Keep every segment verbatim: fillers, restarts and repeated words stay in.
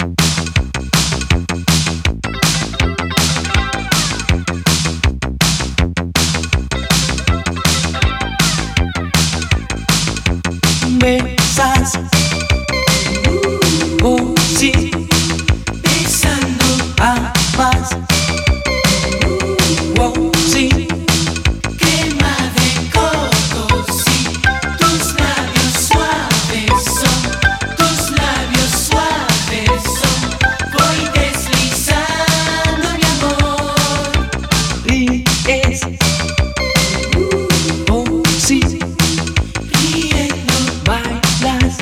Besas, oh sí, besando a más, oh sí, crema de coco, sí, tus labios suaves son, tus labios suaves son, voy deslizando mi amor, ríes, oh sí, riendo, bailas,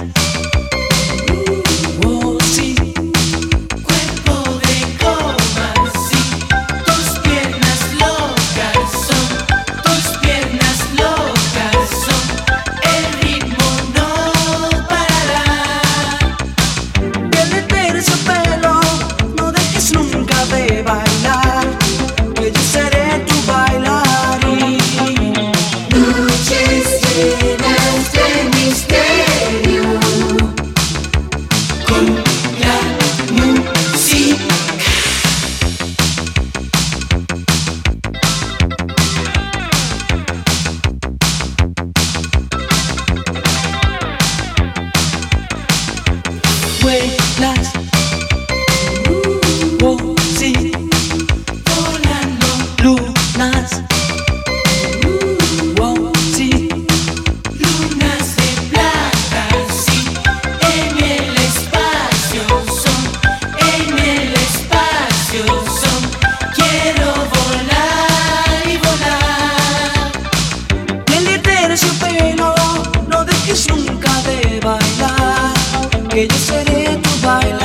oh sí, cuerpo de goma, sí, tus piernas locas son, tus piernas locas son, el ritmo no parará. piel de terciopelo, no dejes nunca de bailar, que yo seré tu bailarín. Noches llenas de misterio con la música. Vuelas, oh sí, Volando, lunas, oh sí, lunas de plata, sí, en el espacio son, en el espacio son, quiero volar y volar. piel de terciopelo, no dejes nunca de bailar, que yo seré tu bailarín.